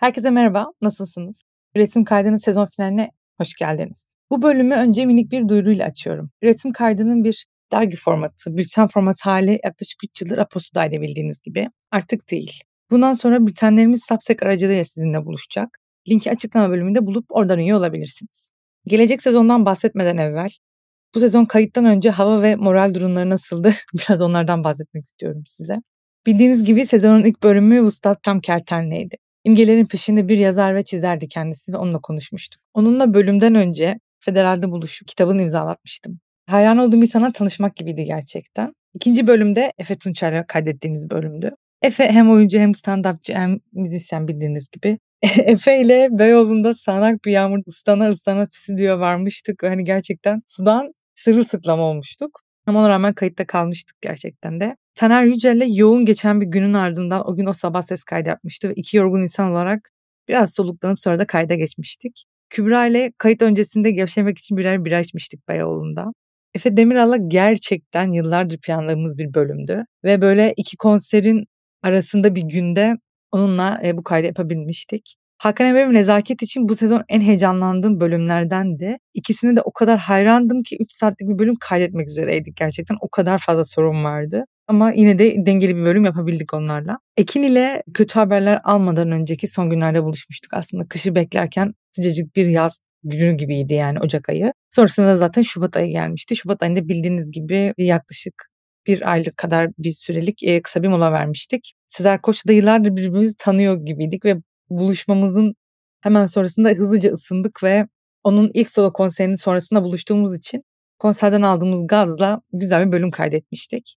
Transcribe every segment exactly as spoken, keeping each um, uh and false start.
Herkese merhaba, nasılsınız? Üretim Kaydı'nın sezon finaline hoş geldiniz. Bu bölümü önce minik bir duyuruyla açıyorum. Üretim Kaydı'nın bir dergi formatı, bülten formatı hali yaklaşık üç yıldır Aposto'daydı bildiğiniz gibi. Artık değil. Bundan sonra bültenlerimiz Substack aracılığıyla sizinle buluşacak. Linki açıklama bölümünde bulup oradan üye olabilirsiniz. Gelecek sezondan bahsetmeden evvel, bu sezon kayıttan önce hava ve moral durumları nasıldı? Biraz onlardan bahsetmek istiyorum size. Bildiğiniz gibi sezonun ilk bölümü Vuslat Tam Kertenle'ydi. İmgelerin peşinde bir yazar ve çizerdi kendisi ve onunla konuşmuştuk. Onunla bölümden önce Federal'de buluşup kitabını imzalatmıştım. Hayran olduğum insana tanışmak gibiydi gerçekten. İkinci bölümde Efe Tunçer'le kaydettiğimiz bölümdü. Efe hem oyuncu hem stand-upçı hem müzisyen bildiğiniz gibi. Efe ile Beyoğlu'nda sağanak bir yağmur ıslana ıslana stüdyoya varmıştık. Hani gerçekten sudan sırılsıklam olmuştuk. Ama ona rağmen kayıtta kalmıştık gerçekten de. Taner Yücel'le yoğun geçen bir günün ardından o gün o sabah ses kaydı yapmıştı ve iki yorgun insan olarak biraz soluklanıp sonra da kayda geçmiştik. Kübra ile kayıt öncesinde gevşemek için birer bira içmiştik Beyoğlu'nda. Efe Demiral'la gerçekten yıllardır planladığımız bir bölümdü ve böyle iki konserin arasında bir günde onunla e, bu kaydı yapabilmiştik. Hakan Ebe ve Nezaket için bu sezon en heyecanlandığım bölümlerdendi. İkisine de o kadar hayrandım ki üç saatlik bir bölüm kaydetmek üzereydik gerçekten. O kadar fazla sorun vardı. Ama yine de dengeli bir bölüm yapabildik onlarla. Ekin ile kötü haberler almadan önceki son günlerde buluşmuştuk aslında. Kışı beklerken sıcacık bir yaz günü gibiydi yani Ocak ayı. Sonrasında zaten Şubat ayı gelmişti. Şubat ayında bildiğiniz gibi yaklaşık bir aylık kadar bir sürelik e, kısa bir mola vermiştik. Sezer Koç'la yıllardır birbirimizi tanıyor gibiydik ve buluşmamızın hemen sonrasında hızlıca ısındık ve onun ilk solo konserinin sonrasında buluştuğumuz için konserden aldığımız gazla güzel bir bölüm kaydetmiştik.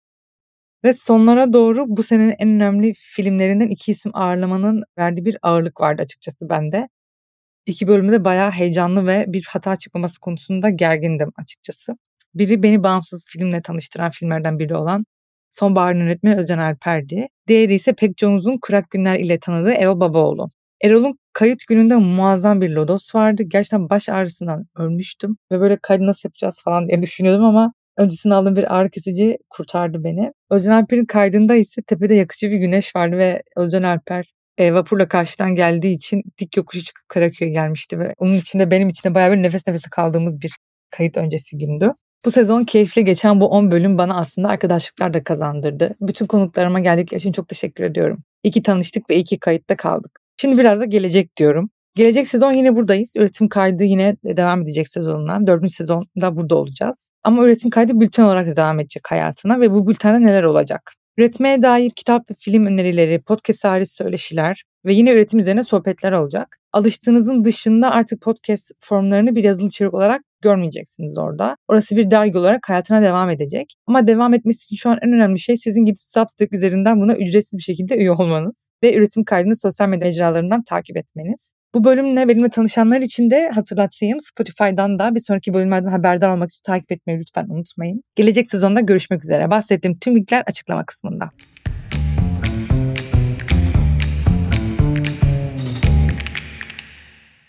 Ve sonlara doğru bu senenin en önemli filmlerinden iki isim ağırlamanın verdiği bir ağırlık vardı açıkçası bende. İki bölümde de bayağı heyecanlı ve bir hata çıkmaması konusunda gergindim açıkçası. Biri beni bağımsız filmle tanıştıran filmlerden biri olan Sonbahar'ın yönetmeni Özen Alper'di. Diğeri ise pek çoğumuzun Kurak Günler ile tanıdığı Erol Babaoğlu. Erol'un kayıt gününde muazzam bir lodos vardı. Gerçekten baş ağrısından ölmüştüm. Ve böyle kaydı nasıl yapacağız falan diye düşünüyordum ama öncesinde aldığım bir ağrı kesici kurtardı beni. Özen Alper'in kaydında ise tepede yakıcı bir güneş vardı ve Özen Alper e, vapurla karşıdan geldiği için dik yokuşu çıkıp Karaköy'e gelmişti. Ve onun içinde benim içinde bayağı bir nefes nefese kaldığımız bir kayıt öncesi gündü. Bu sezon keyifli geçen bu on bölüm bana aslında arkadaşlıklar da kazandırdı. Bütün konuklarıma geldikleri için çok teşekkür ediyorum. İyi ki tanıştık ve iyi ki kayıtta kaldık. Şimdi biraz da gelecek diyorum. Gelecek sezon yine buradayız. Üretim kaydı yine devam edecek sezonuna. Dördüncü sezonda burada olacağız. Ama üretim kaydı bülten olarak devam edecek hayatına ve bu bültende neler olacak? Üretmeye dair kitap ve film önerileri, podcast hariç söyleşiler ve yine üretim üzerine sohbetler olacak. Alıştığınızın dışında artık podcast formlarını bir yazılı içerik olarak görmeyeceksiniz orada. Orası bir dergi olarak hayatına devam edecek. Ama devam etmesi için şu an en önemli şey sizin gidip Substack üzerinden buna ücretsiz bir şekilde üye olmanız ve üretim kaydını sosyal medya mecralarından takip etmeniz. Bu bölümle benimle tanışanlar için de hatırlatayım. Spotify'dan da bir sonraki bölümlerden haberdar olmak için takip etmeyi lütfen unutmayın. Gelecek sezonda görüşmek üzere. Bahsettiğim tüm linkler açıklama kısmında.